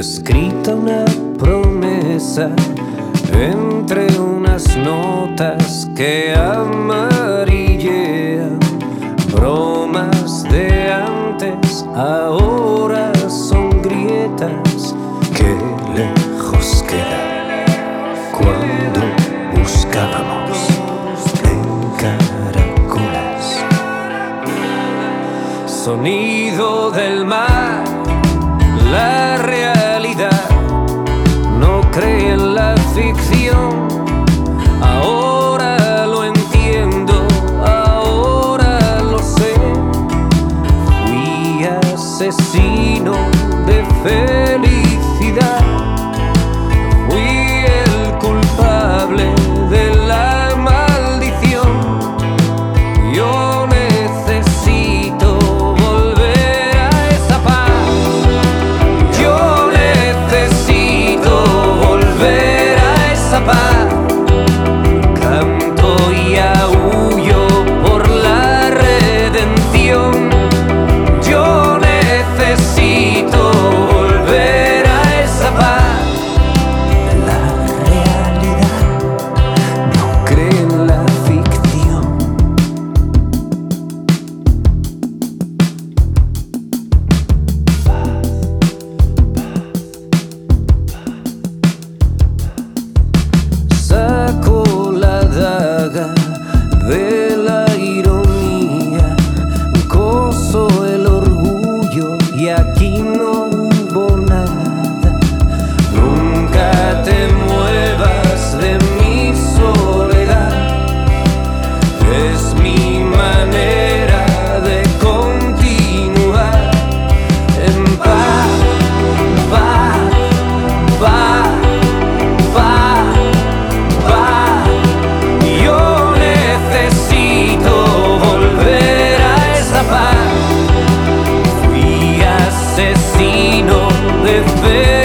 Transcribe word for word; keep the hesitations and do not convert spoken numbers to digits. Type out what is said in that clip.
escrita una promesa entre unas notas que amarillean. Bromas de antes ahora son grietas que lejos quedan cuando buscábamos en caracoles. Sonido del mar, la realidad no cree en la ficción. Ahora lo entiendo, ahora lo sé. Fui asesino de felicidad, fui el culpable de la maldición. Yo necesito volver a esa paz. Yo necesito volver a esa paz. Canto y aúllo por la redención. Yo necesito volver a esa paz. La realidad no cree en la ficción. Saco la daga de la ironía, coso el orgullo y aquí no hubo nada. Nunca te muevas de mi soledad, es mi manera de continuar en paz, paz, paz, paz, paz. Yo necesito volver a esa paz. Fui asesino de fe.